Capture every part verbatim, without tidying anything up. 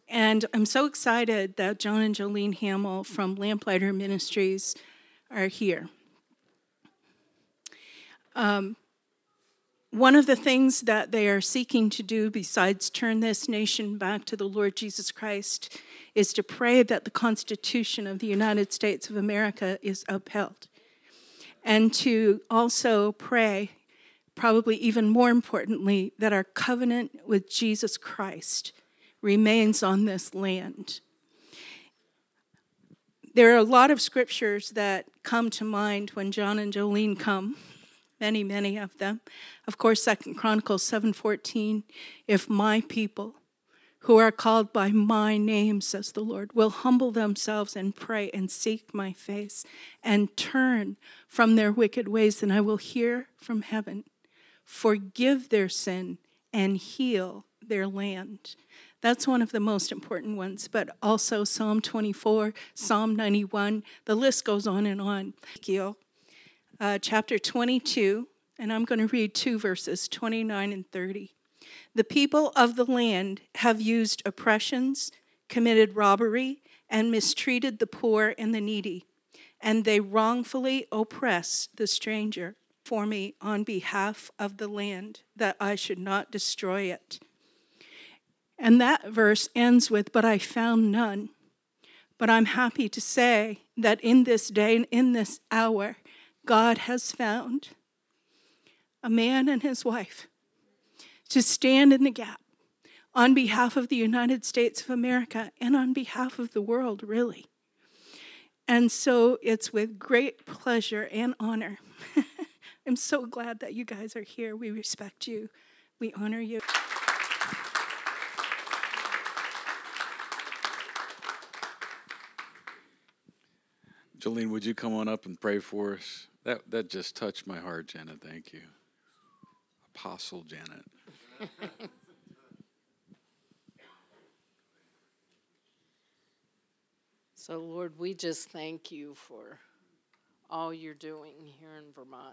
And I'm so excited that John and Jolene Hamill from Lamplighter Ministries are here. Um, one of the things that they are seeking to do besides turn this nation back to the Lord Jesus Christ is to pray that the Constitution of the United States of America is upheld. And to also pray, probably even more importantly, that our covenant with Jesus Christ remains on this land. There are a lot of scriptures that come to mind when John and Jolene come, many, many of them. Of course, Second Chronicles seven fourteen, if my people who are called by my name, says the Lord, will humble themselves and pray and seek my face and turn from their wicked ways, then I will hear from heaven, forgive their sin, and heal their land. That's one of the most important ones, but also Psalm twenty-four, Psalm ninety-one, the list goes on and on. Ezekiel, uh, chapter twenty-two, and I'm going to read two verses, twenty-nine and thirty. The people of the land have used oppressions, committed robbery, and mistreated the poor and the needy, and they wrongfully oppress the stranger for me on behalf of the land, that I should not destroy it. And that verse ends with, but I found none. But I'm happy to say that in this day and in this hour, God has found a man and his wife to stand in the gap on behalf of the United States of America and on behalf of the world, really. And so it's with great pleasure and honor. I'm so glad that you guys are here. We respect you. We honor you. Jolene, would you come on up and pray for us? That that just touched my heart, Janet. Thank you. Apostle Janet. So, Lord, we just thank you for all you're doing here in Vermont.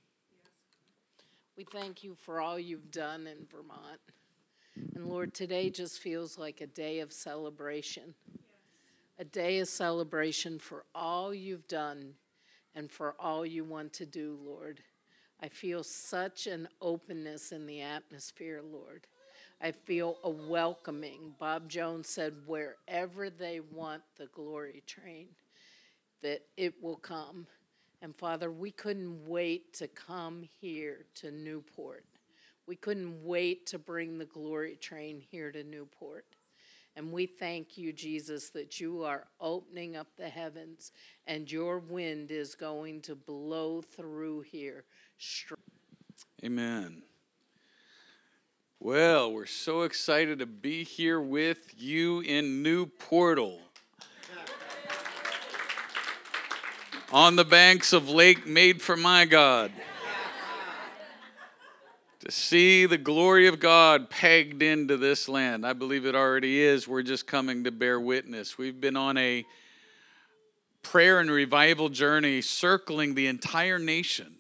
We thank you for all you've done in Vermont. And, Lord, today just feels like a day of celebration. A day of celebration for all you've done and for all you want to do, Lord. I feel such an openness in the atmosphere, Lord. I feel a welcoming. Bob Jones said, wherever they want the glory train, that it will come. And Father, we couldn't wait to come here to Newport. We couldn't wait to bring the glory train here to Newport. And we thank you, Jesus, that you are opening up the heavens and your wind is going to blow through here. Amen. Well, we're so excited to be here with you in New Portal. On the banks of Lake Made for My God. To see the glory of God pegged into this land. I believe it already is. We're just coming to bear witness. We've been on a prayer and revival journey circling the entire nation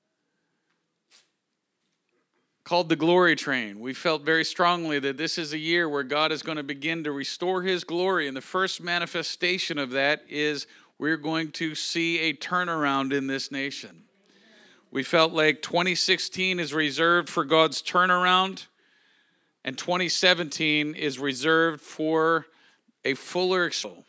called the Glory Train. We felt very strongly that this is a year where God is going to begin to restore his glory. And the first manifestation of that is we're going to see a turnaround in this nation. We felt like twenty sixteen is reserved for God's turnaround, and twenty seventeen is reserved for a fuller exposure.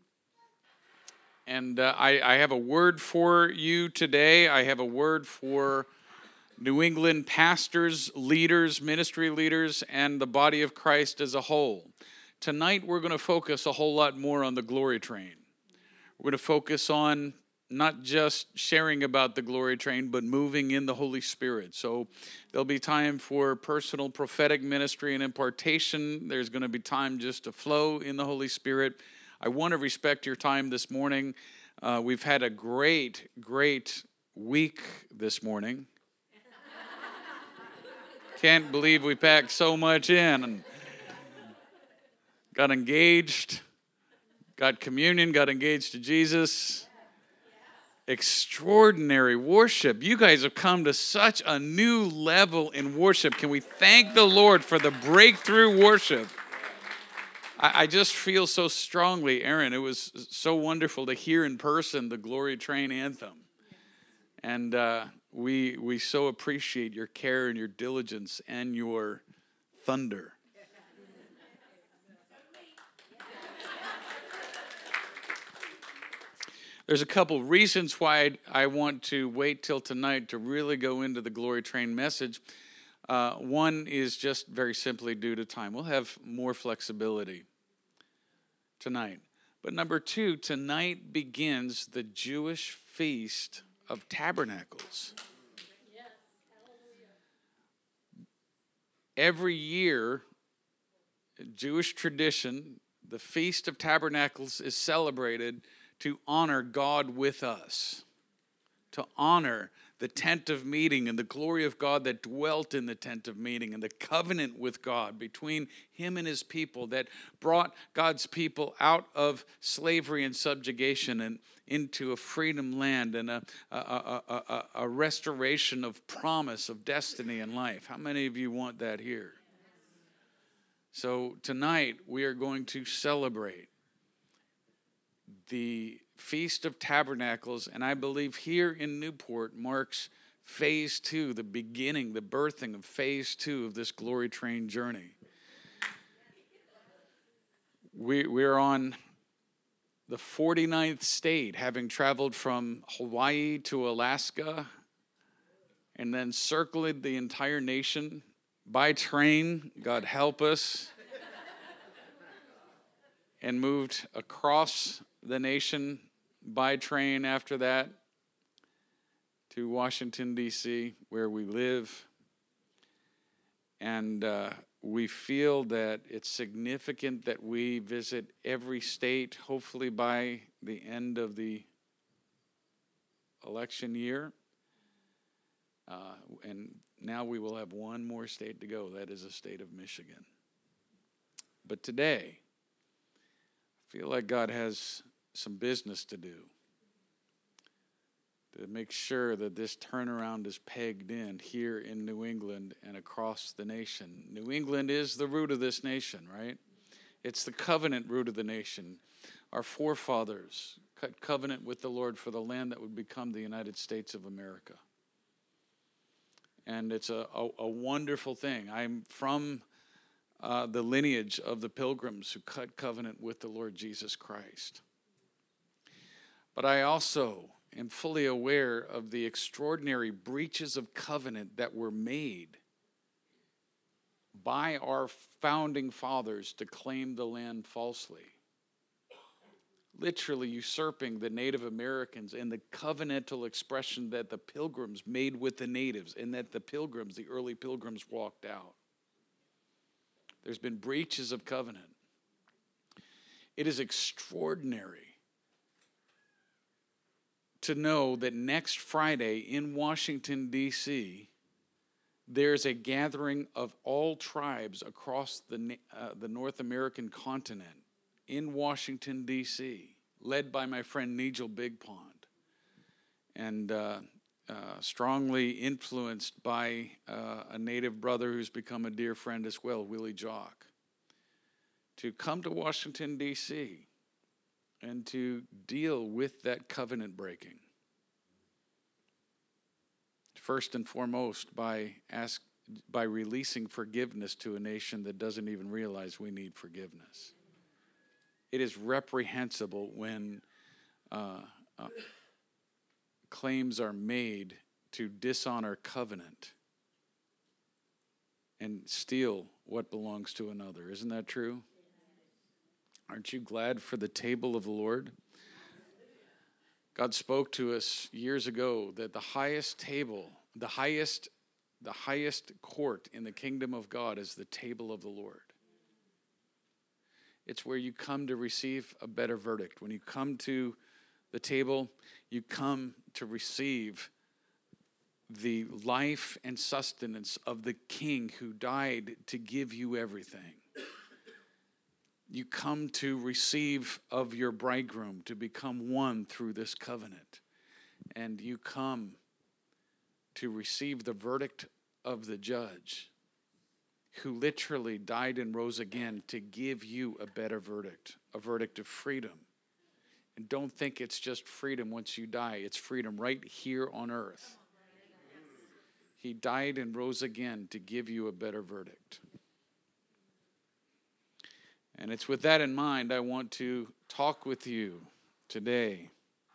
And uh, I, I have a word for you today. I have a word for New England pastors, leaders, ministry leaders, and the body of Christ as a whole. Tonight, we're going to focus a whole lot more on the glory train. We're going to focus on not just sharing about the glory train, but moving in the Holy Spirit. So there'll be time for personal prophetic ministry and impartation. There's going to be time just to flow in the Holy Spirit. I want to respect your time this morning. Uh, we've had a great, great week this morning. Can't believe we packed so much in and got engaged, got communion, got engaged to Jesus. Extraordinary worship. You guys have come to such a new level in worship. Can we thank the Lord for the breakthrough worship? I, I just feel so strongly, Aaron. It was so wonderful to hear in person the Glory Train anthem. And uh, we we so appreciate your care and your diligence and your thunder. There's a couple reasons why I want to wait till tonight to really go into the Glory Train message. Uh, one is just very simply due to time. We'll have more flexibility tonight. But number two, tonight begins the Jewish Feast of Tabernacles. Every year, Jewish tradition, the Feast of Tabernacles is celebrated to honor God with us, to honor the tent of meeting and the glory of God that dwelt in the tent of meeting and the covenant with God between him and his people that brought God's people out of slavery and subjugation and into a freedom land and a, a, a, a, a restoration of promise of destiny and life. How many of you want that here? So tonight we are going to celebrate the Feast of Tabernacles, and I believe here in Newport marks phase two, the beginning, the birthing of phase two of this Glory Train journey. We, we're on the forty-ninth state, having traveled from Hawaii to Alaska and then circled the entire nation by train, God help us, and moved across the nation by train after that to Washington, D C, where we live. And uh, we feel that it's significant that we visit every state, hopefully by the end of the election year. Uh, and now we will have one more state to go. That is the state of Michigan. But today, I feel like God has some business to do to make sure that this turnaround is pegged in here in New England and across the nation. New England is the root of this nation, right? It's the covenant root of the nation. Our forefathers cut covenant with the Lord for the land that would become the United States of America. And it's a, a, a wonderful thing. I'm from uh, the lineage of the Pilgrims who cut covenant with the Lord Jesus Christ. But I also am fully aware of the extraordinary breaches of covenant that were made by our founding fathers to claim the land falsely, literally usurping the Native Americans and the covenantal expression that the Pilgrims made with the natives and that the Pilgrims, the early Pilgrims, walked out. There's been breaches of covenant. It is extraordinary to know that next Friday in Washington, D C, there's a gathering of all tribes across the, uh, the North American continent in Washington, D C, led by my friend Nigel Big Pond, and uh, uh, strongly influenced by uh, a native brother who's become a dear friend as well, Willie Jock, to come to Washington, D C, and to deal with that covenant breaking. First and foremost, by ask, by releasing forgiveness to a nation that doesn't even realize we need forgiveness. It is reprehensible when uh, uh, claims are made to dishonor covenant and steal what belongs to another. Isn't that true? Aren't you glad for the table of the Lord? God spoke to us years ago that the highest table, the highest, the highest court in the kingdom of God is the table of the Lord. It's where you come to receive a better verdict. When you come to the table, you come to receive the life and sustenance of the King who died to give you everything. You come to receive of your bridegroom, to become one through this covenant. And you come to receive the verdict of the judge. who literally died and rose again to give you a better verdict, a verdict of freedom. And don't think it's just freedom once you die. It's freedom right here on earth. He died and rose again to give you a better verdict. And it's with that in mind I want to talk with you today.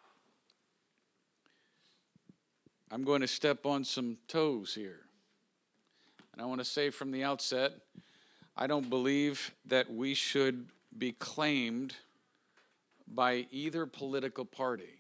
I'm going to step on some toes here. And I want to say from the outset, I don't believe that we should be claimed by either political party.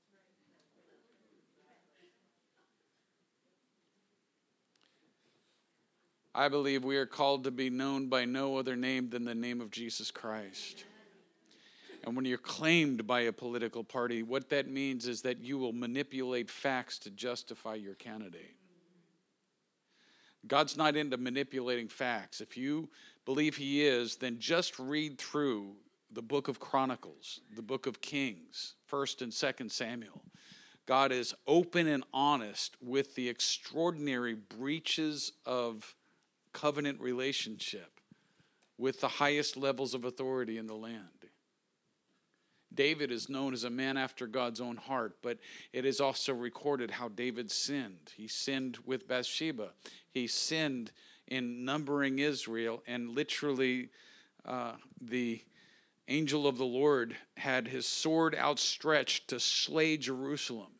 I believe we are called to be known by no other name than the name of Jesus Christ. And when you're claimed by a political party, what that means is that you will manipulate facts to justify your candidate. God's not into manipulating facts. If you believe he is, then just read through the book of Chronicles, the book of Kings, First and Second Samuel. God is open and honest with the extraordinary breaches of covenant relationship with the highest levels of authority in the land. David is known as a man after God's own heart, but it is also recorded how David sinned. He sinned with Bathsheba. He sinned in numbering Israel, and literally uh, the angel of the Lord had his sword outstretched to slay Jerusalem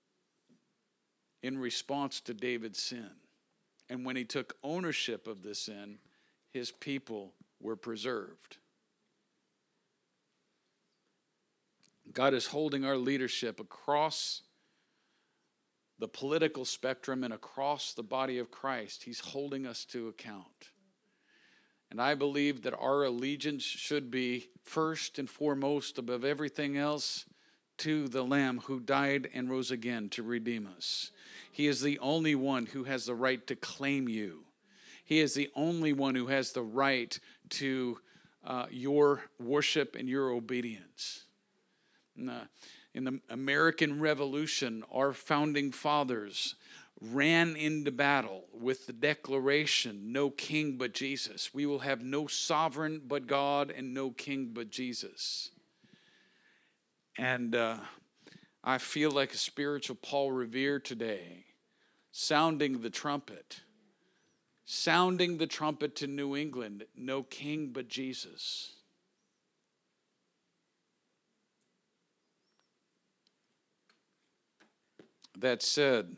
in response to David's sin. And when he took ownership of the sin, his people were preserved. God is holding our leadership across the political spectrum and across the body of Christ. He's holding us to account. And I believe that our allegiance should be first and foremost above everything else to the Lamb who died and rose again to redeem us. He is the only one who has the right to claim you. He is the only one who has the right to uh, your worship and your obedience. In the, in the American Revolution, our founding fathers ran into battle with the declaration, no king but Jesus. We will have no sovereign but God and no king but Jesus. And uh, I feel like a spiritual Paul Revere today, sounding the trumpet, sounding the trumpet to New England, no king but Jesus. That said,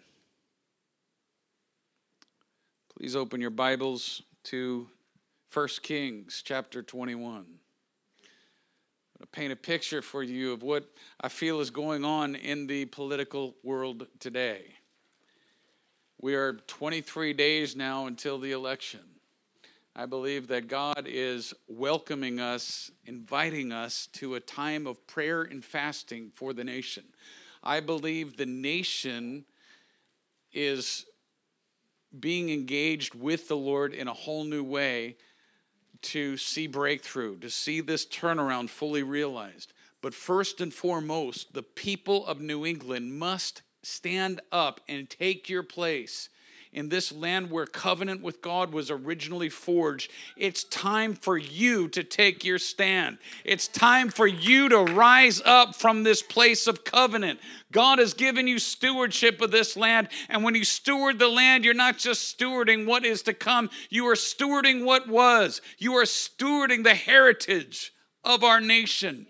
please open your Bibles to First Kings chapter twenty-one. I'm going to paint a picture for you of what I feel is going on in the political world today. We are twenty-three days now until the election. I believe that God is welcoming us, inviting us to a time of prayer and fasting for the nation. I believe the nation is being engaged with the Lord in a whole new way to see breakthrough, to see this turnaround fully realized. But first and foremost, the people of New England must stand up and take your place in this land where covenant with God was originally forged. It's time for you to take your stand. It's time for you to rise up from this place of covenant. God has given you stewardship of this land, and when you steward the land, you're not just stewarding what is to come, you are stewarding what was. You are stewarding the heritage of our nation.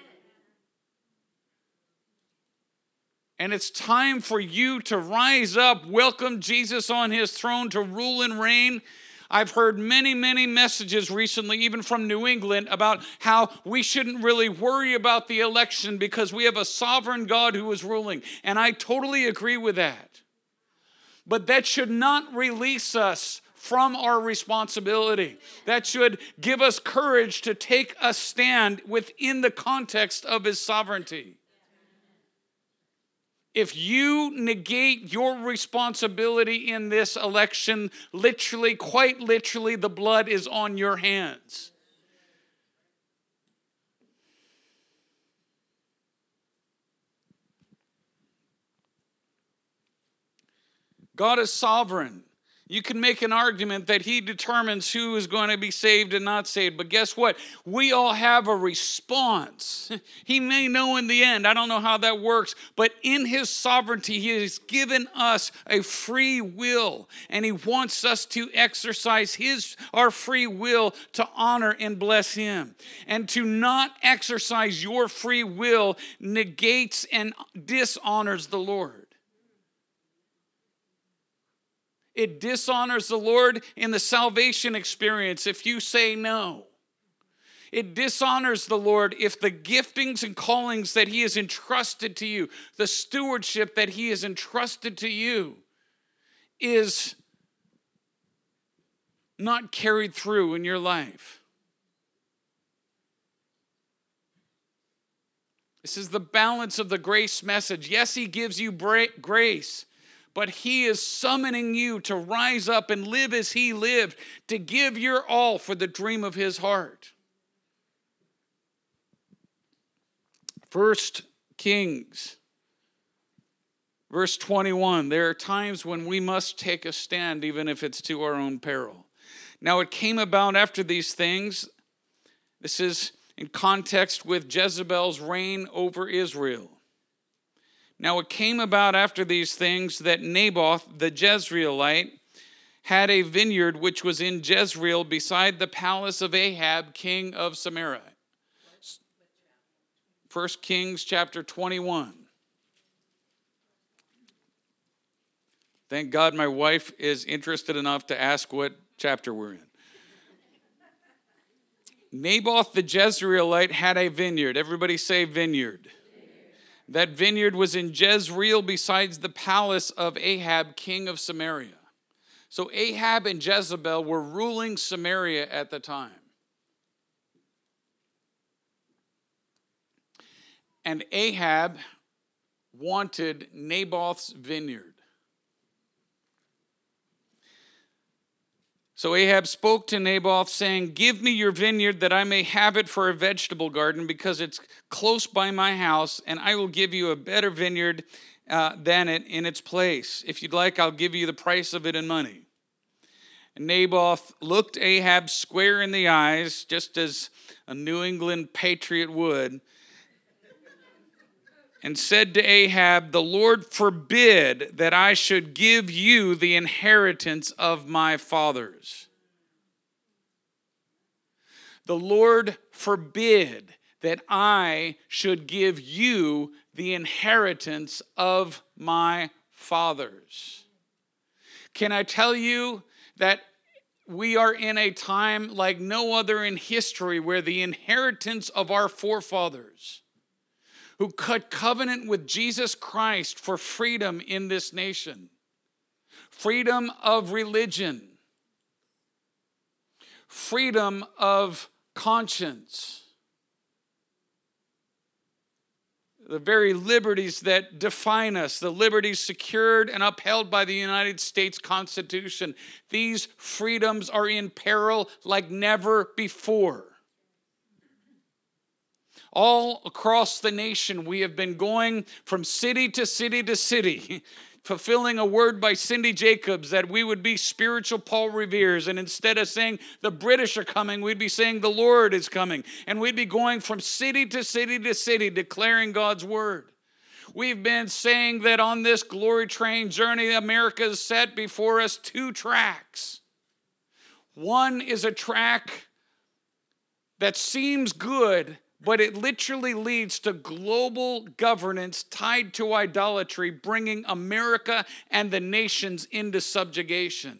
And it's time for you to rise up, welcome Jesus on his throne to rule and reign. I've heard many, many messages recently, even from New England, about how we shouldn't really worry about the election because we have a sovereign God who is ruling. And I totally agree with that. But that should not release us from our responsibility. That should give us courage to take a stand within the context of his sovereignty. If you negate your responsibility in this election, literally, quite literally, the blood is on your hands. God is sovereign. You can make an argument that he determines who is going to be saved and not saved. But guess what? We all have a response. He may know in the end. I don't know how that works. But in his sovereignty, he has given us a free will. And he wants us to exercise his our free will to honor and bless him. And to not exercise your free will negates and dishonors the Lord. It dishonors the Lord in the salvation experience if you say no. It dishonors the Lord if the giftings and callings that he has entrusted to you, the stewardship that he has entrusted to you, is not carried through in your life. This is the balance of the grace message. Yes, he gives you grace. But he is summoning you to rise up and live as he lived, to give your all for the dream of his heart. First Kings, verse twenty-one. There are times when we must take a stand, even if it's to our own peril. Now it came about after these things. This is in context with Jezebel's reign over Israel. Now it came about after these things that Naboth the Jezreelite had a vineyard which was in Jezreel beside the palace of Ahab, king of Samaria. First Kings chapter twenty-one. Thank God my wife is interested enough to ask what chapter we're in. Naboth the Jezreelite had a vineyard. Everybody say vineyard. That vineyard was in Jezreel besides the palace of Ahab, king of Samaria. So Ahab and Jezebel were ruling Samaria at the time. And Ahab wanted Naboth's vineyard. So Ahab spoke to Naboth, saying, "Give me your vineyard that I may have it for a vegetable garden, because it's close by my house, and I will give you a better vineyard uh, than it in its place. If you'd like, I'll give you the price of it in money." And Naboth looked Ahab square in the eyes, just as a New England patriot would, and said to Ahab, "The Lord forbid that I should give you the inheritance of my fathers." The Lord forbid that I should give you the inheritance of my fathers. Can I tell you that we are in a time like no other in history, where the inheritance of our forefathers, who cut covenant with Jesus Christ for freedom in this nation, freedom of religion, freedom of conscience, the very liberties that define us, the liberties secured and upheld by the United States Constitution, these freedoms are in peril like never before. All across the nation, we have been going from city to city to city, fulfilling a word by Cindy Jacobs that we would be spiritual Paul Revere's. And instead of saying the British are coming, we'd be saying the Lord is coming. And we'd be going from city to city to city, declaring God's word. We've been saying that on this glory train journey, America has set before us two tracks. One is a track that seems good, but it literally leads to global governance tied to idolatry, bringing America and the nations into subjugation.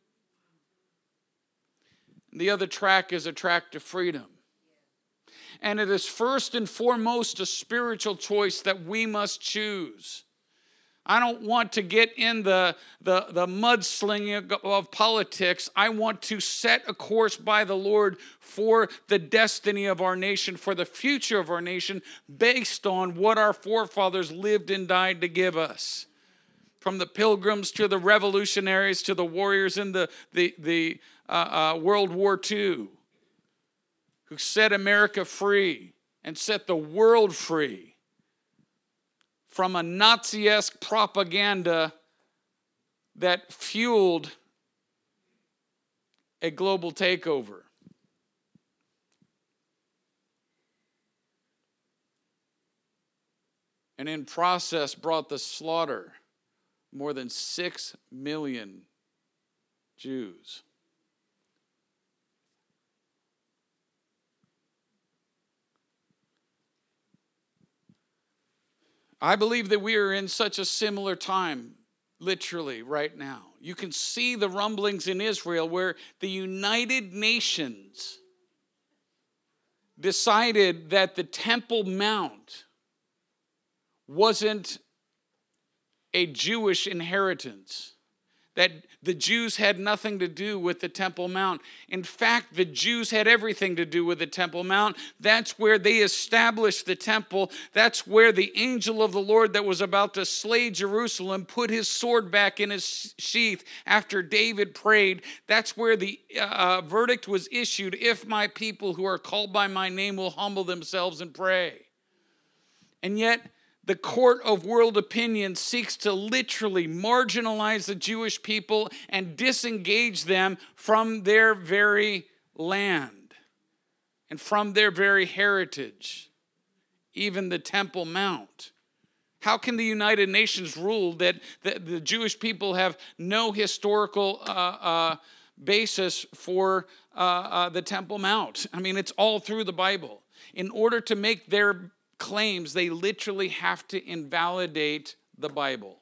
The other track is a track to freedom. And it is first and foremost a spiritual choice that we must choose. I don't want to get in the, the, the mudslinging of politics. I want to set a course by the Lord for the destiny of our nation, for the future of our nation, based on what our forefathers lived and died to give us. From the Pilgrims to the revolutionaries to the warriors in the, the, the uh, uh, World War Two, who set America free and set the world free from a Nazi-esque propaganda that fueled a global takeover. And in process brought the slaughter more than six million Jews. I believe that we are in such a similar time, literally, right now. You can see the rumblings in Israel where the United Nations decided that the Temple Mount wasn't a Jewish inheritance, that the Jews had nothing to do with the Temple Mount. In fact, the Jews had everything to do with the Temple Mount. That's where they established the temple. That's where the angel of the Lord that was about to slay Jerusalem put his sword back in his sheath after David prayed. That's where the uh, verdict was issued: if my people who are called by my name will humble themselves and pray. And yet, the court of world opinion seeks to literally marginalize the Jewish people and disengage them from their very land and from their very heritage, even the Temple Mount. How can the United Nations rule that the, the Jewish people have no historical uh, uh, basis for uh, uh, the Temple Mount? I mean, it's all through the Bible. In order to make their claims, they literally have to invalidate the Bible.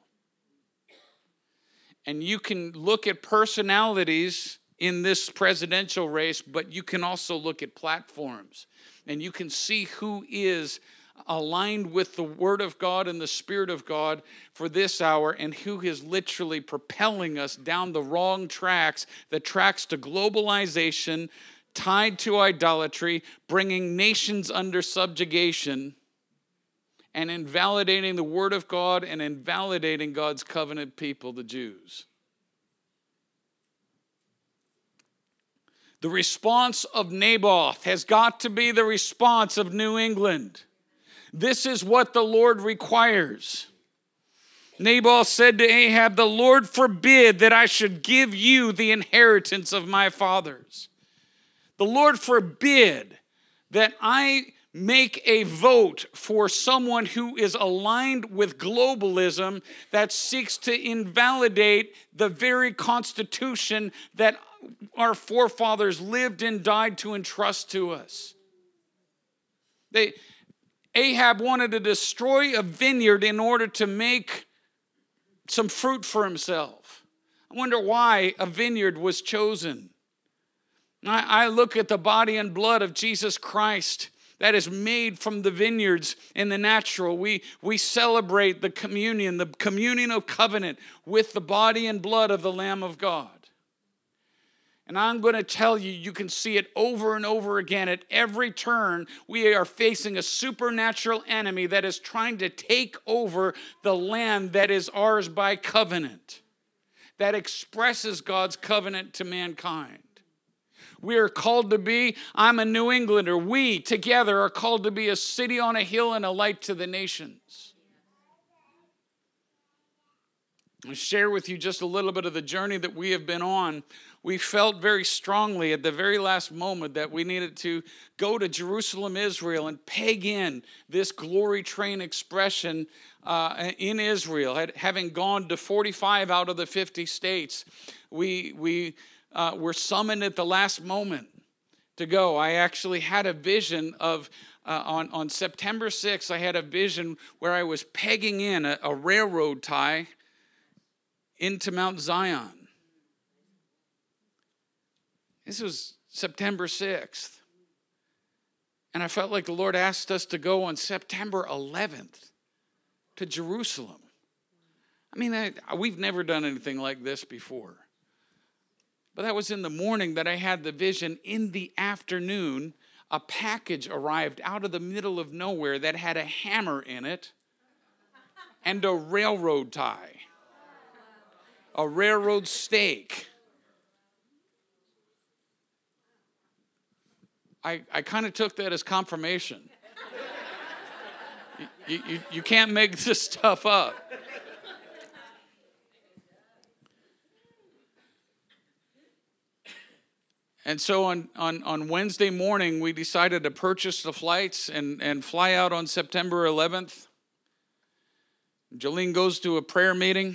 And you can look at personalities in this presidential race, but you can also look at platforms. And you can see who is aligned with the Word of God and the Spirit of God for this hour, and who is literally propelling us down the wrong tracks, the tracks to globalization, tied to idolatry, bringing nations under subjugation, and invalidating the Word of God and invalidating God's covenant people, the Jews. The response of Naboth has got to be the response of New England. This is what the Lord requires. Naboth said to Ahab, "The Lord forbid that I should give you the inheritance of my fathers. The Lord forbid that I make a vote for someone who is aligned with globalism that seeks to invalidate the very Constitution that our forefathers lived and died to entrust to us." They, Ahab wanted to destroy a vineyard in order to make some fruit for himself. I wonder why a vineyard was chosen. I, I look at the body and blood of Jesus Christ that is made from the vineyards in the natural. We, we celebrate the communion, the communion of covenant with the body and blood of the Lamb of God. And I'm going to tell you, you can see it over and over again. At every turn, we are facing a supernatural enemy that is trying to take over the land that is ours by covenant, that expresses God's covenant to mankind. We are called to be, I'm a New Englander. We together are called to be a city on a hill and a light to the nations. I'll share with you just a little bit of the journey that we have been on. We felt very strongly at the very last moment that we needed to go to Jerusalem, Israel, and peg in this glory train expression uh, in Israel. Had, having gone to forty-five out of the fifty states, we we uh, were summoned at the last moment to go. I actually had a vision of, uh, on, on September sixth, I had a vision where I was pegging in a, a railroad tie into Mount Zion. This was September sixth. And I felt like the Lord asked us to go on September eleventh to Jerusalem. I mean, I, we've never done anything like this before. But that was in the morning that I had the vision. In the afternoon, a package arrived out of the middle of nowhere that had a hammer in it and a railroad tie, a railroad stake. I, I kind of took that as confirmation. you, you, you can't make this stuff up. And so on, on, on Wednesday morning, we decided to purchase the flights and, and fly out on September eleventh. Jolene goes to a prayer meeting.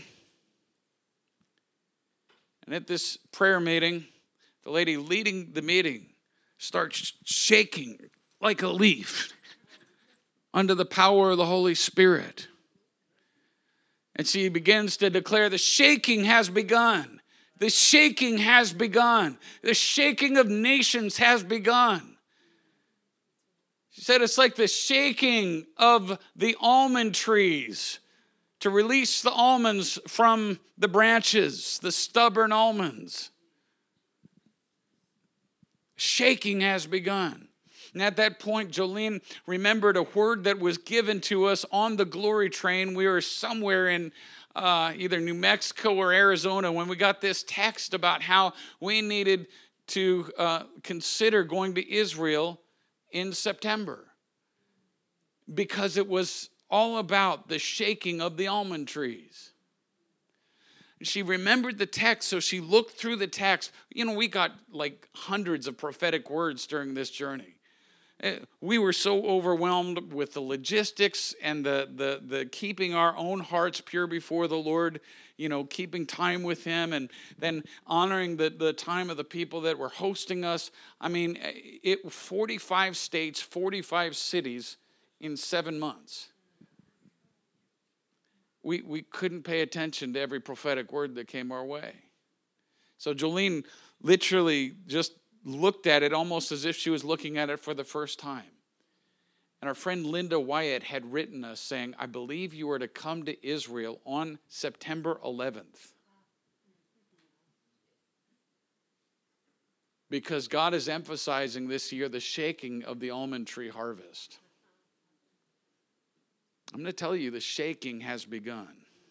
And at this prayer meeting, the lady leading the meeting starts shaking like a leaf under the power of the Holy Spirit. And she begins to declare, the shaking has begun. The shaking has begun. The shaking of nations has begun. She said it's like the shaking of the almond trees to release the almonds from the branches, the stubborn almonds. Shaking has begun. And at that point, Jolene remembered a word that was given to us on the glory train. We were somewhere in uh, either New Mexico or Arizona when we got this text about how we needed to uh, consider going to Israel in September, because it was all about the shaking of the almond trees. She remembered the text, so she looked through the text. You know, we got like hundreds of prophetic words during this journey. We were so overwhelmed with the logistics and the, the, the keeping our own hearts pure before the Lord, you know, keeping time with Him, and then honoring the, the time of the people that were hosting us. I mean, it forty-five states, forty-five cities in seven months. We, we couldn't pay attention to every prophetic word that came our way. So Jolene literally just looked at it almost as if she was looking at it for the first time. And our friend Linda Wyatt had written us saying, I believe you are to come to Israel on September eleventh. Because God is emphasizing this year the shaking of the almond tree harvest. I'm going to tell you, the shaking has begun.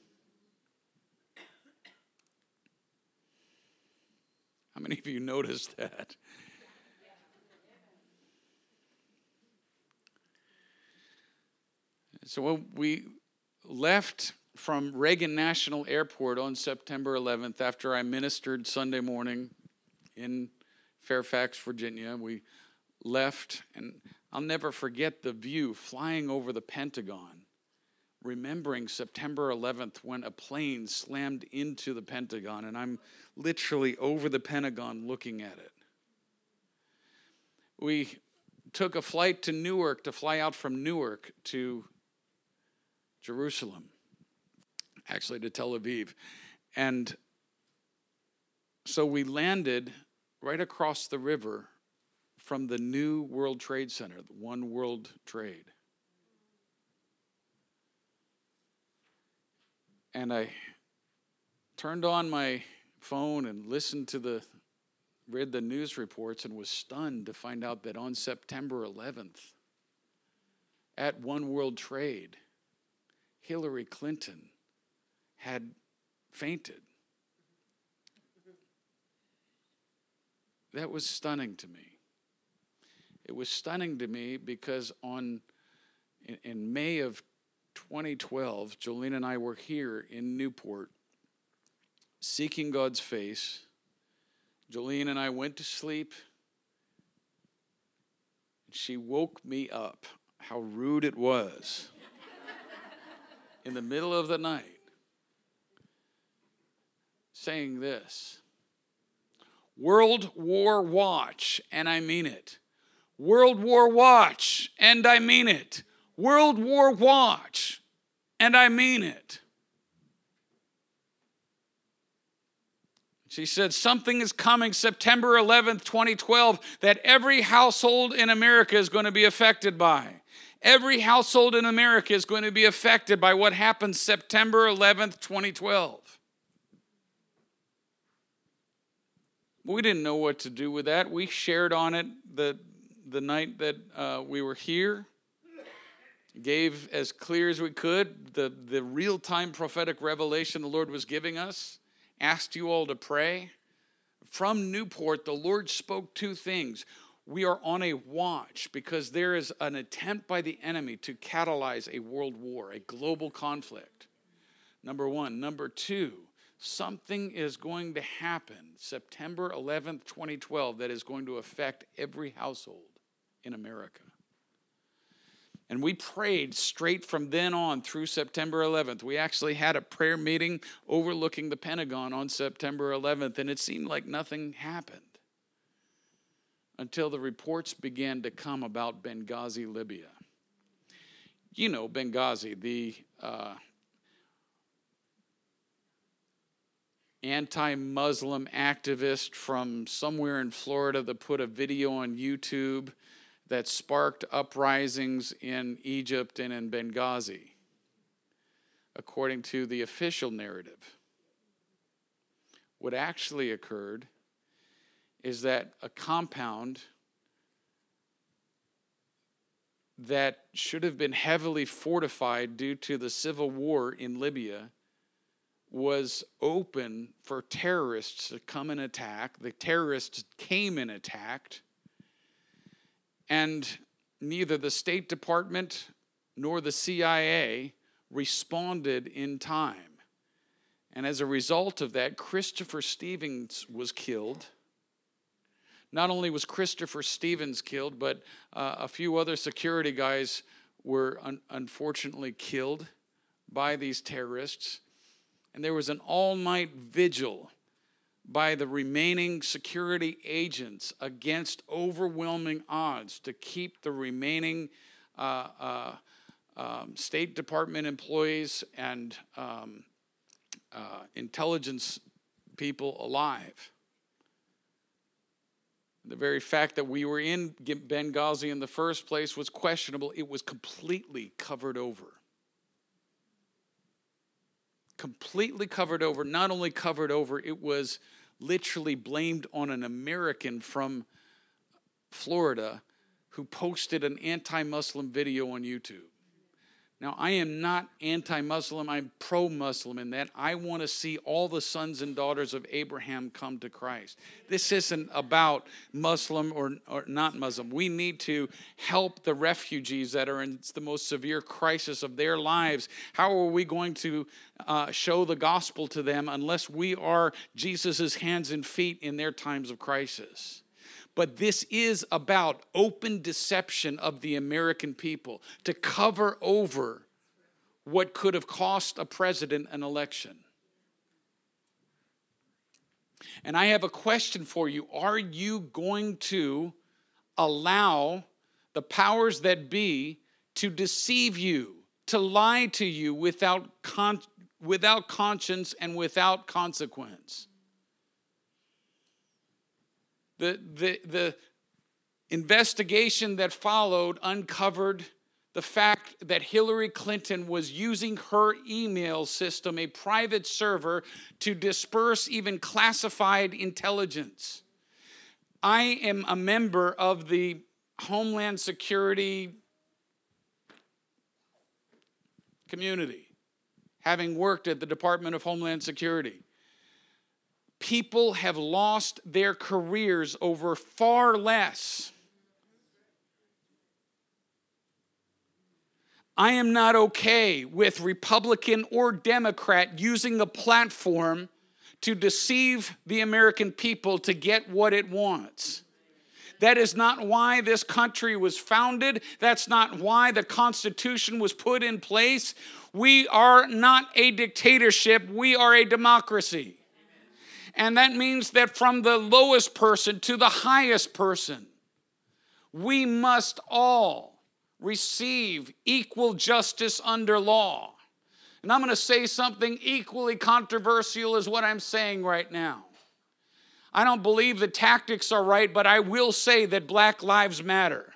How many of you noticed that? So when we left from Reagan National Airport on September eleventh, after I ministered Sunday morning in Fairfax, Virginia, we left, and I'll never forget the view flying over the Pentagon, remembering September eleventh when a plane slammed into the Pentagon, and I'm literally over the Pentagon looking at it. We took a flight to Newark to fly out from Newark to Jerusalem, actually to Tel Aviv. And so we landed right across the river from the new World Trade Center, the One World Trade. And I turned on my phone and listened to the, read the news reports, and was stunned to find out that on September eleventh, at One World Trade, Hillary Clinton had fainted. That was stunning to me. It was stunning to me because on in, in May of twenty twelve, Jolene and I were here in Newport seeking God's face. Jolene and I went to sleep. She woke me up. How rude it was. In the middle of the night, saying this: World War Watch, and I mean it. World War Watch, and I mean it. World War Watch, and I mean it. She said, something is coming September eleventh, twenty twelve, that every household in America is going to be affected by. Every household in America is going to be affected by what happened September eleventh, twenty twelve. We didn't know what to do with that. We shared on it the, the night that uh, we were here. Gave as clear as we could the, the real-time prophetic revelation the Lord was giving us. Asked you all to pray. From Newport, the Lord spoke two things. We are on a watch because there is an attempt by the enemy to catalyze a world war, a global conflict. Number one. Number two, something is going to happen September eleventh, twenty twelve, that is going to affect every household in America. And we prayed straight from then on through September eleventh. We actually had a prayer meeting overlooking the Pentagon on September eleventh, and it seemed like nothing happened until the reports began to come about Benghazi, Libya. You know Benghazi, the uh, anti-Muslim activist from somewhere in Florida that put a video on YouTube that sparked uprisings in Egypt and in Benghazi, according to the official narrative. What actually occurred is that a compound that should have been heavily fortified due to the civil war in Libya was open for terrorists to come and attack. The terrorists came and attacked, and neither the State Department nor the C I A responded in time. And as a result of that, Christopher Stevens was killed. Not only was Christopher Stevens killed, but uh, a few other security guys were un- unfortunately killed by these terrorists. And there was an all-night vigil by the remaining security agents against overwhelming odds to keep the remaining uh, uh, um, State Department employees and um, uh, intelligence people alive. The very fact that we were in Benghazi in the first place was questionable. It was completely covered over. Completely covered over. Not only covered over, it was literally blamed on an American from Florida who posted an anti-Muslim video on YouTube. Now, I am not anti-Muslim. I'm pro-Muslim in that I want to see all the sons and daughters of Abraham come to Christ. This isn't about Muslim or, or not Muslim. We need to help the refugees that are in the most severe crisis of their lives. How are we going to uh, show the gospel to them unless we are Jesus' hands and feet in their times of crisis? But this is about open deception of the American people to cover over what could have cost a president an election. And I have a question for you. Are you going to allow the powers that be to deceive you, to lie to you without con- without conscience and without consequence? The, the, the investigation that followed uncovered the fact that Hillary Clinton was using her email system, a private server, to disperse even classified intelligence. I am a member of the Homeland Security community, having worked at the Department of Homeland Security. People have lost their careers over far less. I am not okay with Republican or Democrat using a platform to deceive the American people to get what it wants. That is not why this country was founded. That's not why the Constitution was put in place. We are not a dictatorship. We are a democracy. And that means that from the lowest person to the highest person, we must all receive equal justice under law. And I'm going to say something equally controversial as what I'm saying right now. I don't believe the tactics are right, but I will say that Black Lives Matter.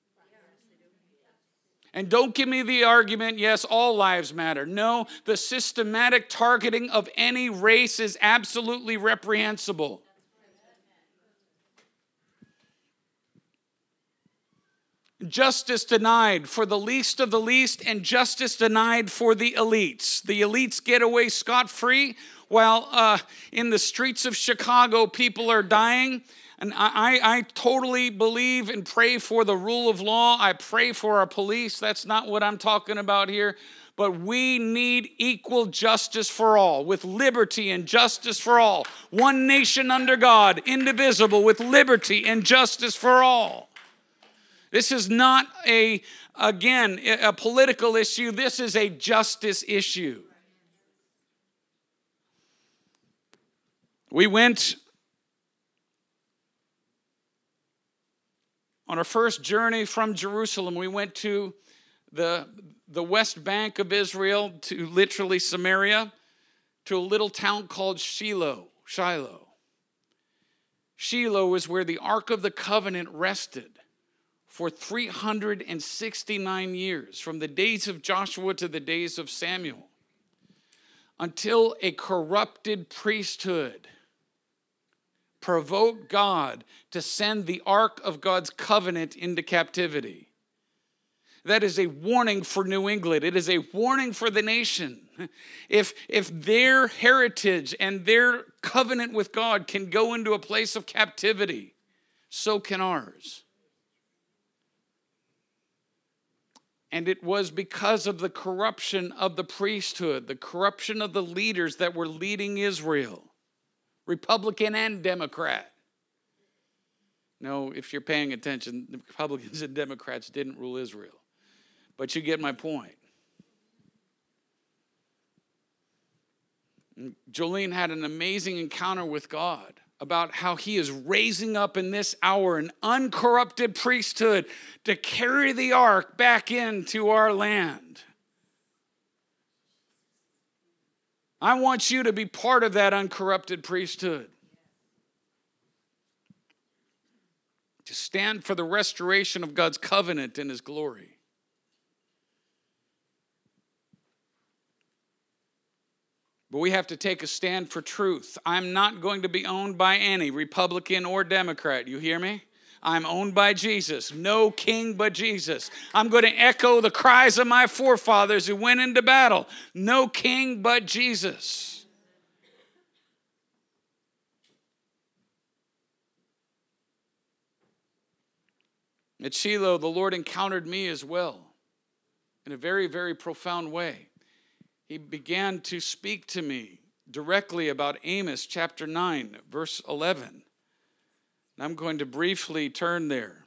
And don't give me the argument, yes, all lives matter. No, the systematic targeting of any race is absolutely reprehensible. Justice denied for the least of the least, and justice denied for the elites. The elites get away scot-free while uh, in the streets of Chicago people are dying. And I, I, I totally believe and pray for the rule of law. I pray for our police. That's not what I'm talking about here. But we need equal justice for all, with liberty and justice for all. One nation under God, indivisible, with liberty and justice for all. This is not a, again, a political issue. This is a justice issue. We went on our first journey from Jerusalem. We went to the, the west bank of Israel, to literally Samaria, to a little town called Shiloh. Shiloh. Shiloh is where the Ark of the Covenant rested for three hundred sixty-nine years, from the days of Joshua to the days of Samuel, until a corrupted priesthood provoked God to send the Ark of God's covenant into captivity. That is a warning for New England. It is a warning for the nation. If, if their heritage and their covenant with God can go into a place of captivity, so can ours. And it was because of the corruption of the priesthood, the corruption of the leaders that were leading Israel, Republican and Democrat. No, if you're paying attention, the Republicans and Democrats didn't rule Israel. But you get my point. Jolene had an amazing encounter with God about how he is raising up in this hour an uncorrupted priesthood to carry the ark back into our land. I want you to be part of that uncorrupted priesthood. To stand for the restoration of God's covenant and his glory. But we have to take a stand for truth. I'm not going to be owned by any Republican or Democrat. You hear me? I'm owned by Jesus. No king but Jesus. I'm going to echo the cries of my forefathers who went into battle. No king but Jesus. At Shiloh, the Lord encountered me as well in a very, very profound way. He began to speak to me directly about Amos chapter nine, verse eleven. And I'm going to briefly turn there.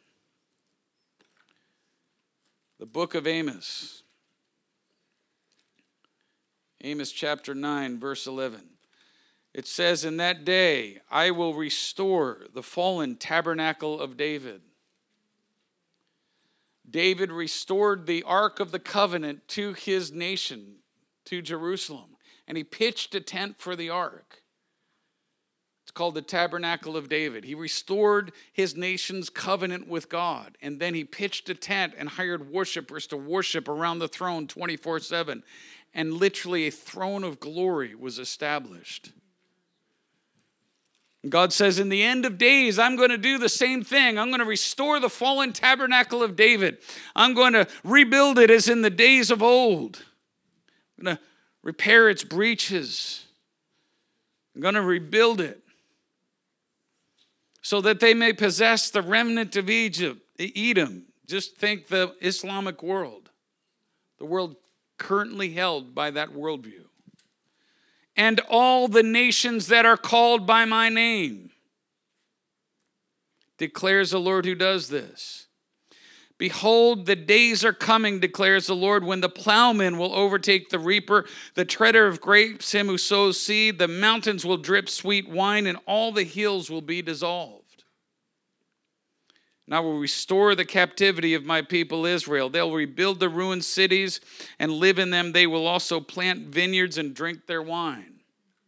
The book of Amos. Amos chapter nine, verse eleven. It says, "In that day I will restore the fallen tabernacle of David." David restored the Ark of the Covenant to his nation, to Jerusalem. And he pitched a tent for the ark. It's called the Tabernacle of David. He restored his nation's covenant with God. And then he pitched a tent and hired worshipers to worship around the throne twenty-four seven. And literally a throne of glory was established. God says, in the end of days, I'm going to do the same thing. I'm going to restore the fallen tabernacle of David. I'm going to rebuild it as in the days of old. I'm going to repair its breaches. I'm going to rebuild it so that they may possess the remnant of Egypt, Edom. Just think the Islamic world, the world currently held by that worldview. And all the nations that are called by my name, declares the Lord who does this. Behold, the days are coming, declares the Lord, when the plowman will overtake the reaper, the treader of grapes, him who sows seed. The mountains will drip sweet wine, and all the hills will be dissolved. And I will restore the captivity of my people Israel. They'll rebuild the ruined cities and live in them. They will also plant vineyards and drink their wine.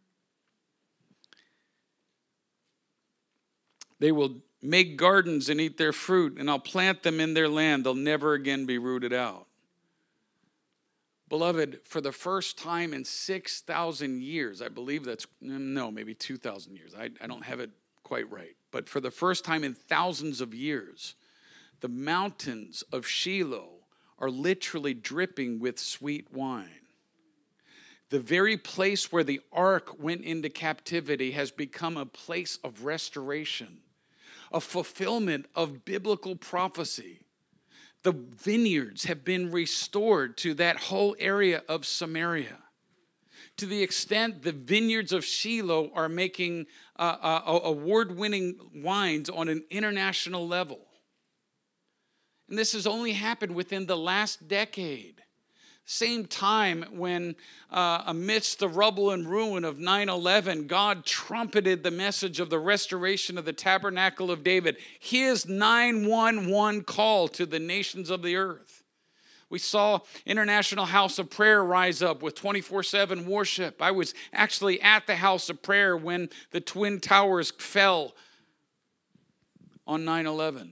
They will make gardens and eat their fruit, and I'll plant them in their land. They'll never again be rooted out. Beloved, for the first time in six thousand years, I believe that's, no, maybe two thousand years. I, I don't have it quite right. But for the first time in thousands of years, the mountains of Shiloh are literally dripping with sweet wine. The very place where the ark went into captivity has become a place of restoration. a fulfillment of biblical prophecy. The vineyards have been restored to that whole area of Samaria, to the extent the vineyards of Shiloh are making uh, uh, award-winning wines on an international level. And this has only happened within the last decade. Same time when, uh, amidst the rubble and ruin of nine eleven, God trumpeted the message of the restoration of the tabernacle of David, his nine one one call to the nations of the earth. We saw International House of Prayer rise up with twenty-four seven worship. I was actually at the House of Prayer when the Twin Towers fell on nine eleven.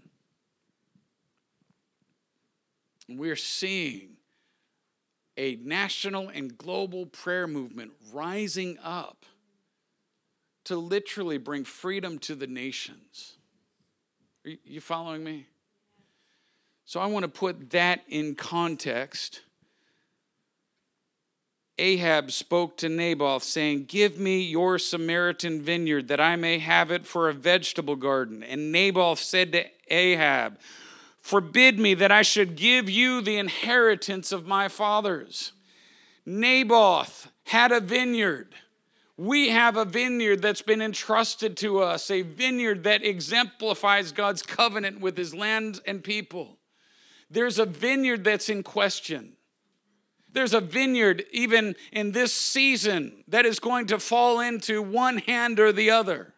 And we're seeing a national and global prayer movement rising up to literally bring freedom to the nations. Are you following me? So I want to put that in context. Ahab spoke to Naboth, saying, "Give me your Samaritan vineyard, that I may have it for a vegetable garden." And Naboth said to Ahab, "Forbid me that I should give you the inheritance of my fathers." Naboth had a vineyard. We have a vineyard that's been entrusted to us, a vineyard that exemplifies God's covenant with his land and people. There's a vineyard that's in question. There's a vineyard even in this season that is going to fall into one hand or the other.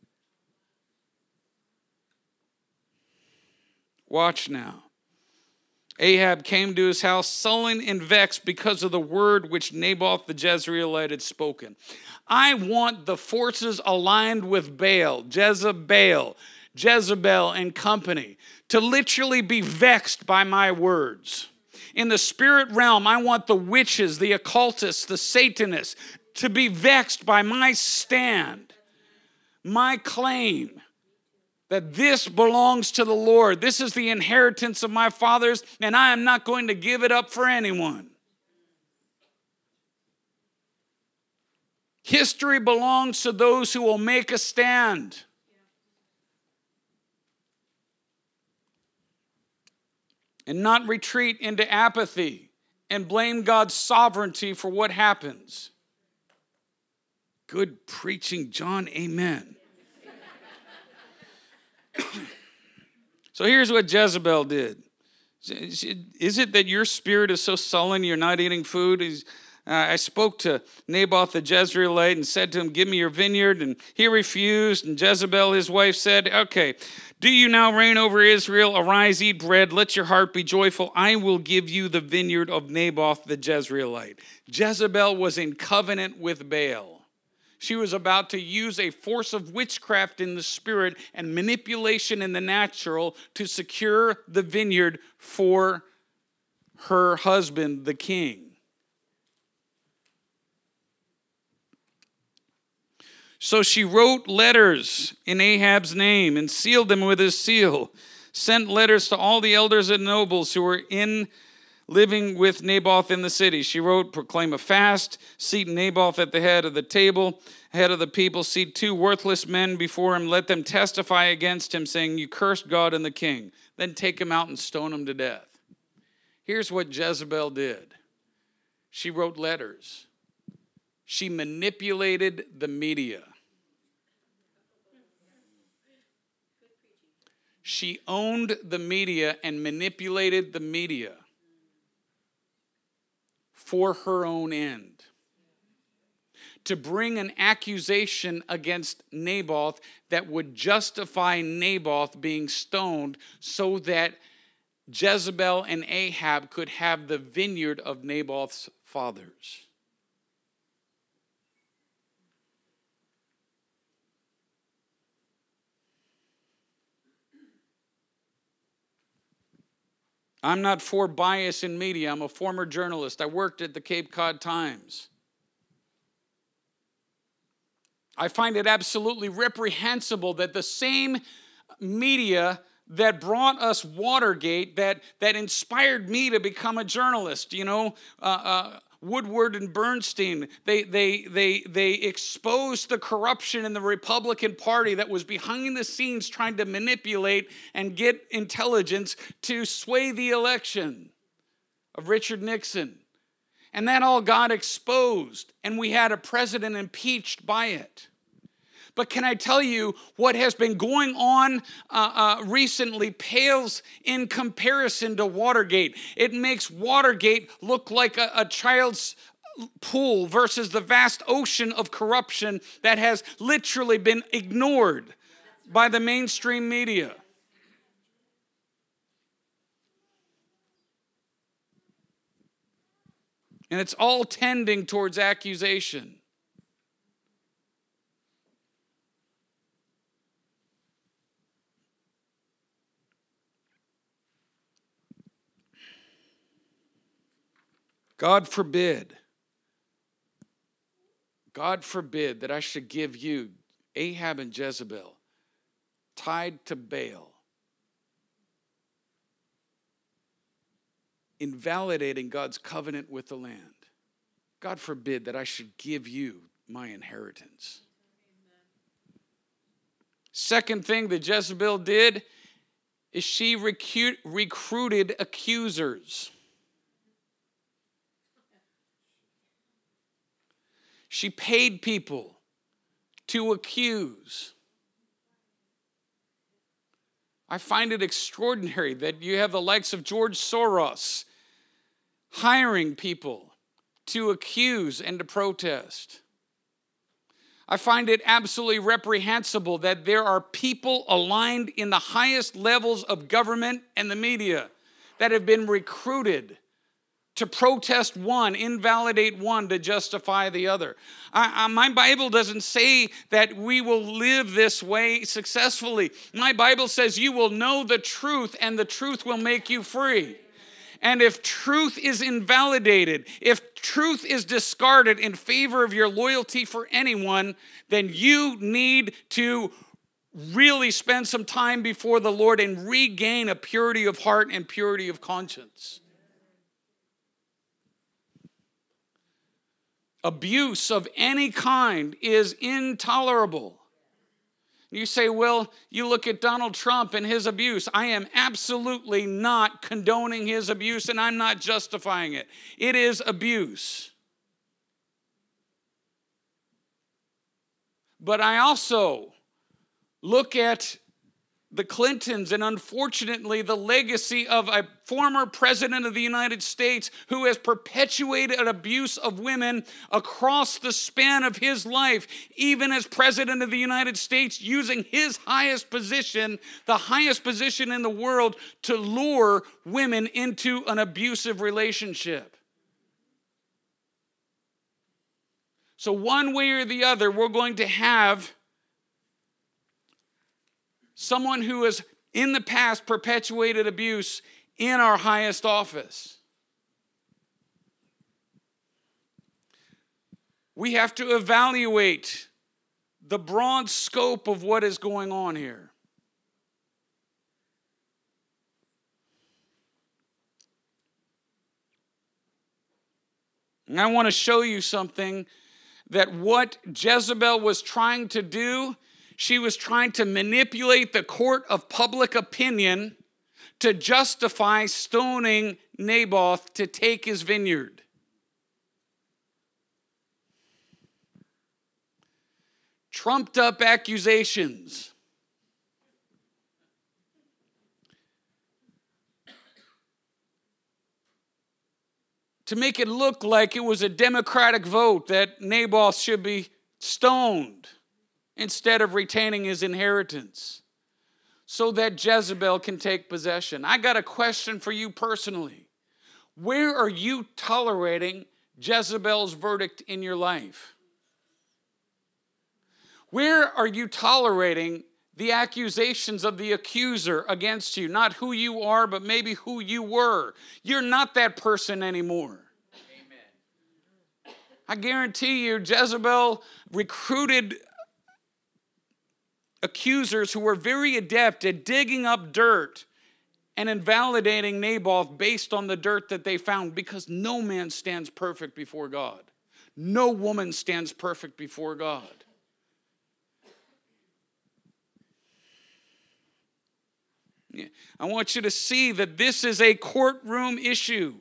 Watch now. Ahab came to his house sullen and vexed because of the word which Naboth the Jezreelite had spoken. I want the forces aligned with Baal, Jezebel, Jezebel and company to literally be vexed by my words. In the spirit realm, I want the witches, the occultists, the Satanists to be vexed by my stand, my claim that this belongs to the Lord. This is the inheritance of my fathers, and I am not going to give it up for anyone. History belongs to those who will make a stand. And not retreat into apathy and blame God's sovereignty for what happens. Good preaching, John. Amen. So here's what Jezebel did. Is it that your spirit is so sullen you're not eating food? He's, uh, I spoke to Naboth the Jezreelite and said to him, "Give me your vineyard." And he refused. And Jezebel, his wife, said, "Okay, do you now reign over Israel? Arise, eat bread. Let your heart be joyful. I will give you the vineyard of Naboth the Jezreelite." Jezebel was in covenant with Baal. She was about to use a force of witchcraft in the spirit and manipulation in the natural to secure the vineyard for her husband, the king. So she wrote letters in Ahab's name and sealed them with his seal, sent letters to all the elders and nobles who were in living with Naboth in the city. She wrote, "Proclaim a fast, seat Naboth at the head of the table, head of the people, seat two worthless men before him, let them testify against him, saying, 'You cursed God and the king.' Then take him out and stone him to death." Here's what Jezebel did. She wrote letters. She manipulated the media. She owned the media and manipulated the media for her own end, to bring an accusation against Naboth that would justify Naboth being stoned so that Jezebel and Ahab could have the vineyard of Naboth's fathers. I'm not for bias in media. I'm a former journalist. I worked at the Cape Cod Times. I find it absolutely reprehensible that the same media that brought us Watergate, that, that inspired me to become a journalist, you know, uh, uh, Woodward and Bernstein, they, they, they, they exposed the corruption in the Republican Party that was behind the scenes trying to manipulate and get intelligence to sway the election of Richard Nixon. And that all got exposed, and we had a president impeached by it. But can I tell you, what has been going on uh, uh, recently pales in comparison to Watergate. It makes Watergate look like a, a child's pool versus the vast ocean of corruption that has literally been ignored by the mainstream media. And it's all tending towards accusation. God forbid, God forbid that I should give you, Ahab and Jezebel, tied to Baal, invalidating God's covenant with the land. God forbid that I should give you my inheritance. Amen. Second thing that Jezebel did is she recruit, recruited accusers. She paid people to accuse. I find it extraordinary that you have the likes of George Soros hiring people to accuse and to protest. I find it absolutely reprehensible that there are people aligned in the highest levels of government and the media that have been recruited to protest one, invalidate one, to justify the other. I, I, my Bible doesn't say that we will live this way successfully. My Bible says you will know the truth and the truth will make you free. And if truth is invalidated, if truth is discarded in favor of your loyalty for anyone, then you need to really spend some time before the Lord and regain a purity of heart and purity of conscience. Abuse of any kind is intolerable. You say, well, you look at Donald Trump and his abuse. I am absolutely not condoning his abuse, and I'm not justifying it. It is abuse. But I also look at the Clintons and unfortunately the legacy of a former president of the United States who has perpetuated abuse of women across the span of his life, even as president of the United States, using his highest position, the highest position in the world, to lure women into an abusive relationship. So one way or the other, we're going to have someone who has in the past perpetuated abuse in our highest office. We have to evaluate the broad scope of what is going on here. And I want to show you something, that what Jezebel was trying to do, she was trying to manipulate the court of public opinion to justify stoning Naboth to take his vineyard. Trumped up accusations. To make it look like it was a democratic vote that Naboth should be stoned instead of retaining his inheritance, so that Jezebel can take possession. I got a question for you personally. Where are you tolerating Jezebel's verdict in your life? Where are you tolerating the accusations of the accuser against you? Not who you are, but maybe who you were. You're not that person anymore. Amen. I guarantee you, Jezebel recruited accusers who were very adept at digging up dirt and invalidating Naboth based on the dirt that they found, because no man stands perfect before God. No woman stands perfect before God. Yeah. I want you to see that this is a courtroom issue.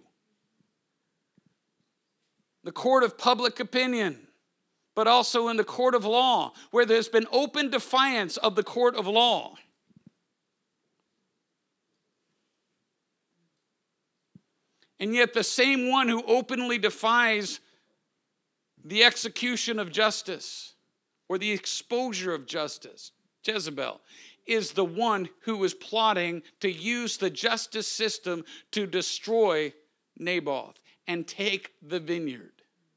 The court of public opinion, but also in the court of law, where there's been open defiance of the court of law. And yet the same one who openly defies the execution of justice or the exposure of justice, Jezebel, is the one who is plotting to use the justice system to destroy Naboth and take the vineyard.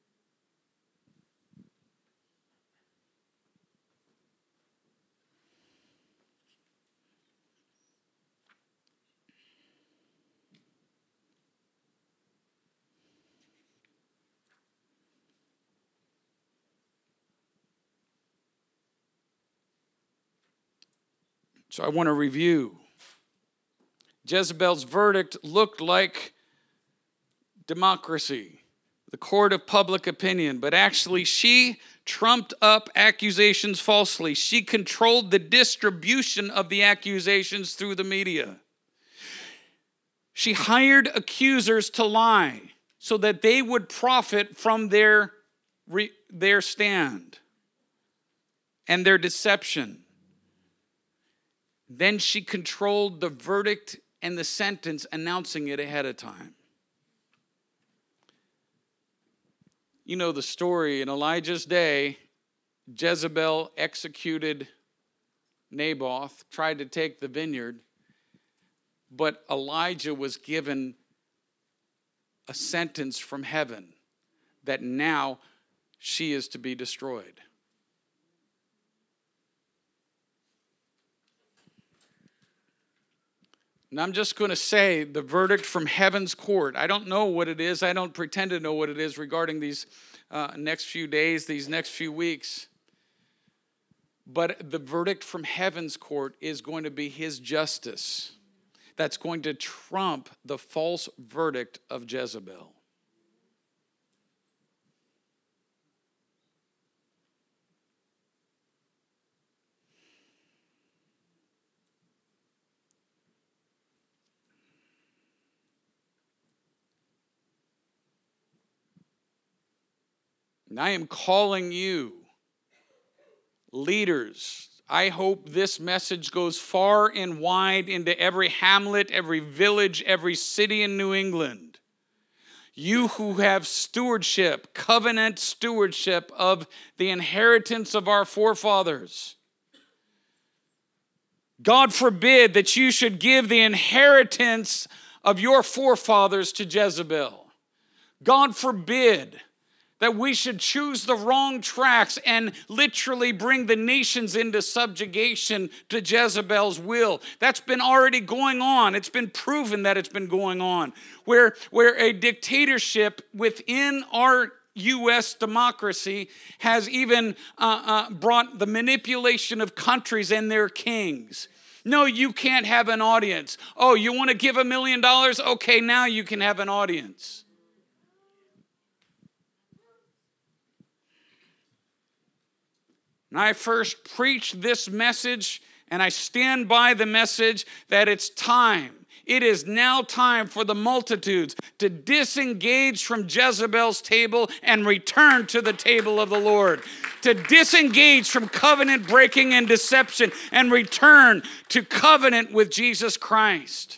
So I want to review. Jezebel's verdict looked like democracy, the court of public opinion, but actually she trumped up accusations falsely. She controlled the distribution of the accusations through the media. She hired accusers to lie so that they would profit from their, their stand and their deception. Then she controlled the verdict and the sentence, announcing it ahead of time. You know the story. In Elijah's day, Jezebel executed Naboth, tried to take the vineyard, but Elijah was given a sentence from heaven that now she is to be destroyed. And I'm just going to say the verdict from heaven's court. I don't know what it is. I don't pretend to know what it is regarding these uh, next few days, these next few weeks. But the verdict from heaven's court is going to be his justice. That's going to trump the false verdict of Jezebel. And I am calling you, leaders. I hope this message goes far and wide into every hamlet, every village, every city in New England. You who have stewardship, covenant stewardship of the inheritance of our forefathers. God forbid that you should give the inheritance of your forefathers to Jezebel. God forbid that we should choose the wrong tracks and literally bring the nations into subjugation to Jezebel's will. That's been already going on. It's been proven that it's been going on. Where, where a dictatorship within our U S democracy has even uh, uh, brought the manipulation of countries and their kings. No, you can't have an audience. Oh, you want to give a million dollars? Okay, now you can have an audience. And I first preached this message, and I stand by the message that it's time. It is now time for the multitudes to disengage from Jezebel's table and return to the table of the Lord. To disengage from covenant breaking and deception and return to covenant with Jesus Christ.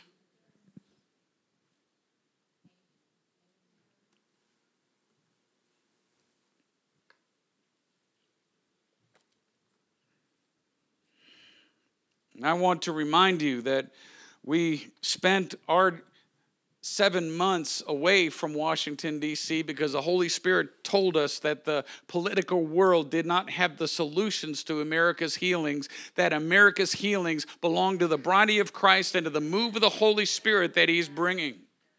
And I want to remind you that we spent our seven months away from Washington, D C because the Holy Spirit told us that the political world did not have the solutions to America's healings, that America's healings belong to the body of Christ and to the move of the Holy Spirit that He's bringing.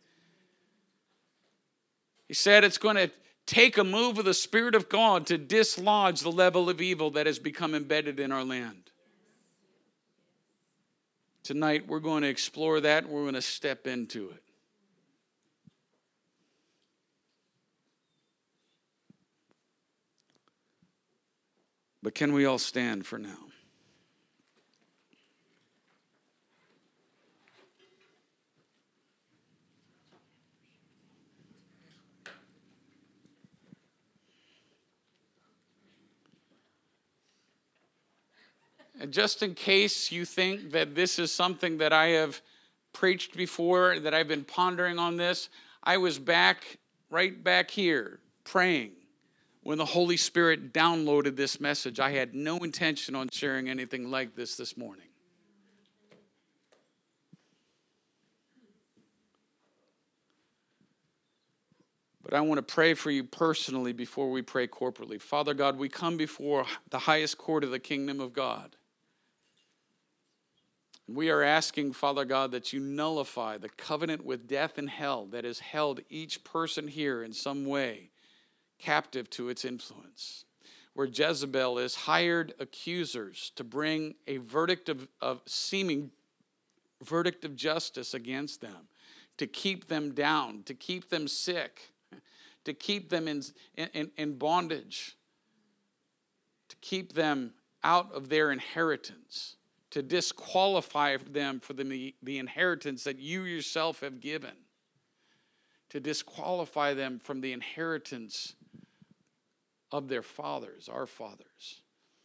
He said it's going to take a move of the Spirit of God to dislodge the level of evil that has become embedded in our land. Tonight, we're going to explore that, and we're going to step into it. But can we all stand for now? And just in case you think that this is something that I have preached before, that I've been pondering on this, I was back, right back here, praying when the Holy Spirit downloaded this message. I had no intention on sharing anything like this this morning. But I want to pray for you personally before we pray corporately. Father God, we come before the highest court of the kingdom of God. We are asking, Father God, that you nullify the covenant with death and hell that has held each person here in some way captive to its influence. Where Jezebel has hired accusers to bring a verdict of, of seeming verdict of justice against them, to keep them down, to keep them sick, to keep them in, in, in bondage, to keep them out of their inheritance, to disqualify them for the, the inheritance that you yourself have given, to disqualify them from the inheritance of their fathers, our fathers.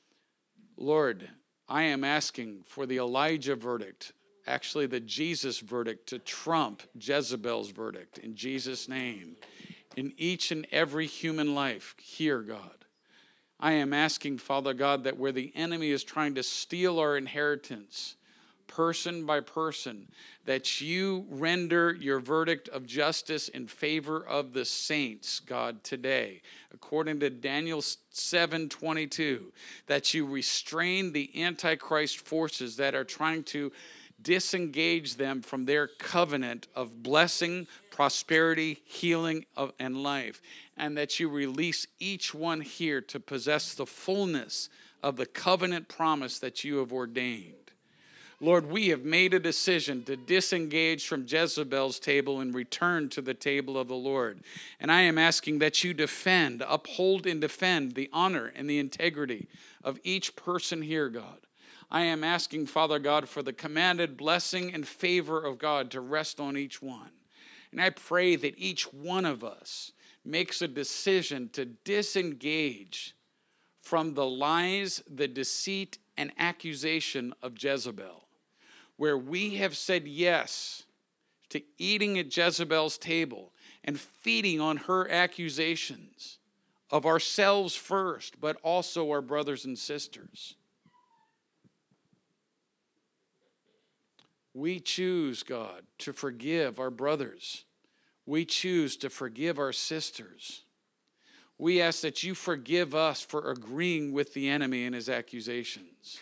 Lord, I am asking for the Elijah verdict, actually the Jesus verdict, to trump Jezebel's verdict in Jesus' name, in each and every human life here, God. I am asking, Father God, that where the enemy is trying to steal our inheritance, person by person, that you render your verdict of justice in favor of the saints, God, today, according to Daniel seven twenty-two, that you restrain the Antichrist forces that are trying to disengage them from their covenant of blessing, prosperity, healing, and life, and that you release each one here to possess the fullness of the covenant promise that you have ordained. Lord, we have made a decision to disengage from Jezebel's table and return to the table of the Lord. And I am asking that you defend, uphold and defend the honor and the integrity of each person here, God. I am asking, Father God, for the commanded blessing and favor of God to rest on each one. And I pray that each one of us makes a decision to disengage from the lies, the deceit, and accusation of Jezebel, where we have said yes to eating at Jezebel's table and feeding on her accusations of ourselves first, but also our brothers and sisters. We choose, God, to forgive our brothers. We choose to forgive our sisters. We ask that you forgive us for agreeing with the enemy and his accusations.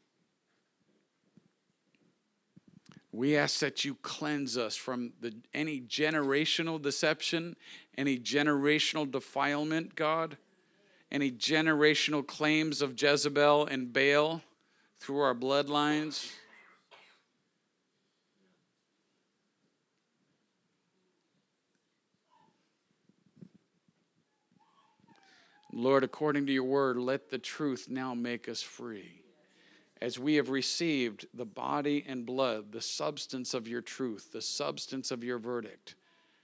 We ask that you cleanse us from the, any generational deception, any generational defilement, God, any generational claims of Jezebel and Baal through our bloodlines. Lord, according to your word, let the truth now make us free. As we have received the body and blood, the substance of your truth, the substance of your verdict,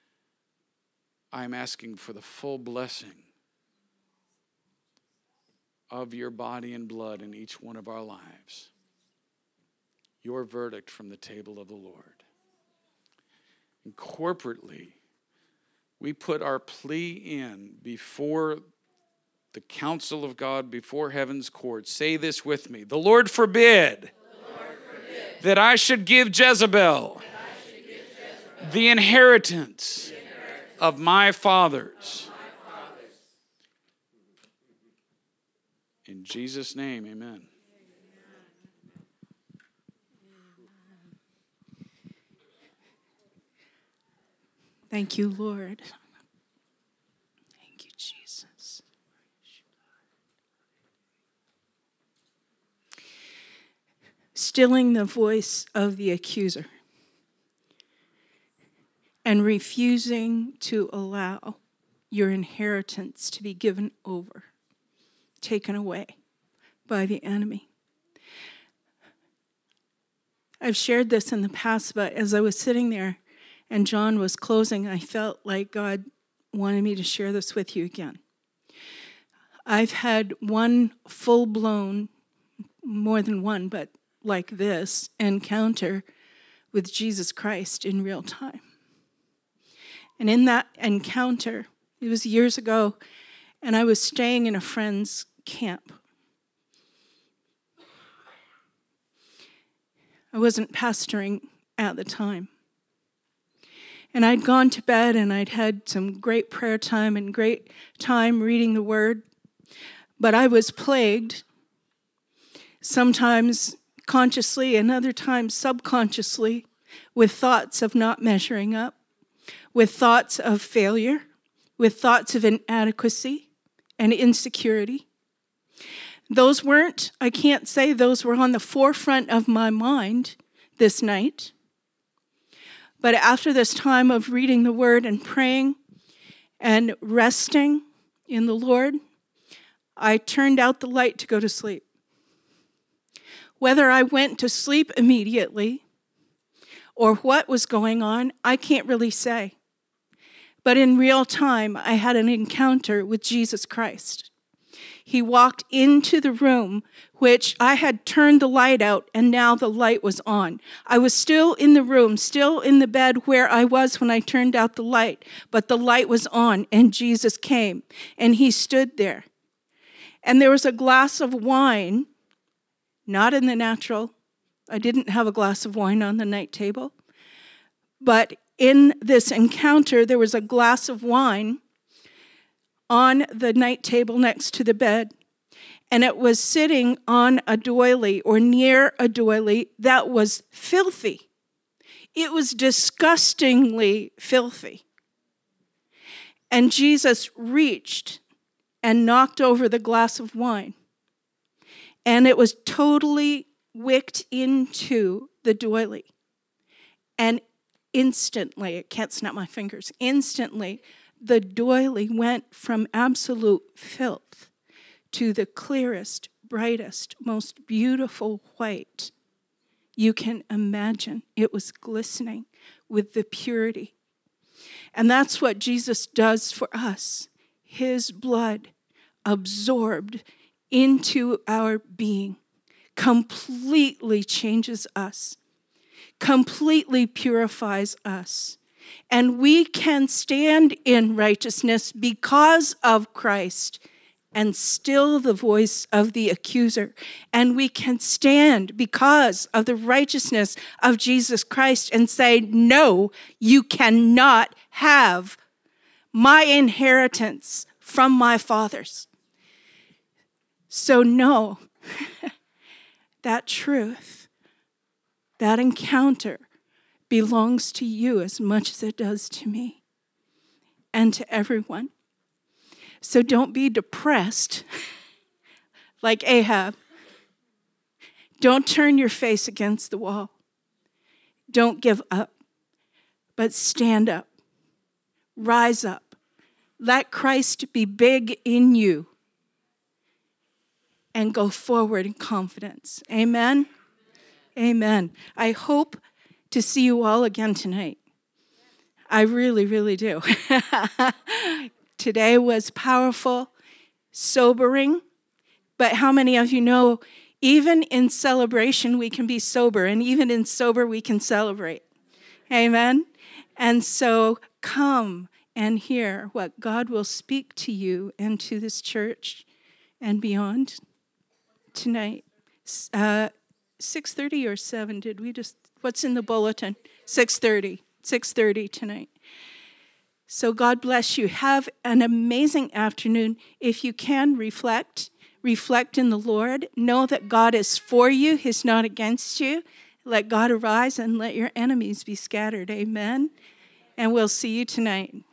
I am asking for the full blessing of your body and blood in each one of our lives. Your verdict from the table of the Lord. And corporately, we put our plea in before the counsel of God, before heaven's court. Say this with me. The Lord forbid, the Lord forbid that I should give Jezebel, should give Jezebel the, inheritance the inheritance of my fathers. Of my fathers. In Jesus' name, amen. Thank you, Lord. Thank you, Jesus. stilling the voice of the accuser and refusing to allow your inheritance to be given over, taken away by the enemy. I've shared this in the past, but as I was sitting there and John was closing, I felt like God wanted me to share this with you again. I've had one full-blown, more than one, but like this, encounter with Jesus Christ in real time. And in that encounter, it was years ago, and I was staying in a friend's camp. I wasn't pastoring at the time. And I'd gone to bed, and I'd had some great prayer time and great time reading the Word. But I was plagued, sometimes consciously and other times subconsciously, with thoughts of not measuring up, with thoughts of failure, with thoughts of inadequacy and insecurity. Those weren't, I can't say those were on the forefront of my mind this night. But after this time of reading the Word and praying and resting in the Lord, I turned out the light to go to sleep. Whether I went to sleep immediately or what was going on, I can't really say. But in real time, I had an encounter with Jesus Christ. He walked into the room, which I had turned the light out, and now the light was on. I was still in the room, still in the bed where I was when I turned out the light, but the light was on, and Jesus came, and he stood there. And there was a glass of wine, not in the natural. I didn't have a glass of wine on the night table. But in this encounter, there was a glass of wine on the night table next to the bed. And it was sitting on a doily or near a doily that was filthy. It was disgustingly filthy. And Jesus reached and knocked over the glass of wine. And it was totally wicked into the doily. And instantly, I can't snap my fingers, instantly, the doily went from absolute filth to the clearest, brightest, most beautiful white you can imagine. It was glistening with the purity. And that's what Jesus does for us. His blood absorbed into our being completely changes us, completely purifies us. And we can stand in righteousness because of Christ and still the voice of the accuser. And we can stand because of the righteousness of Jesus Christ and say, no, you cannot have my inheritance from my fathers. So no, that truth, that encounter belongs to you as much as it does to me and to everyone. So don't be depressed like Ahab. Don't turn your face against the wall. Don't give up, but stand up. Rise up. Let Christ be big in you and go forward in confidence. Amen? Amen. I hope to see you all again tonight. I really, really do. Today was powerful, sobering, but how many of you know even in celebration we can be sober, and even in sober we can celebrate? Amen? And so come and hear what God will speak to you and to this church and beyond tonight. Uh, six thirty or seven, did we just, what's in the bulletin? six thirty, six thirty tonight. So God bless you. Have an amazing afternoon. If you can, reflect. Reflect in the Lord. Know that God is for you. He's not against you. Let God arise and let your enemies be scattered. Amen. And we'll see you tonight.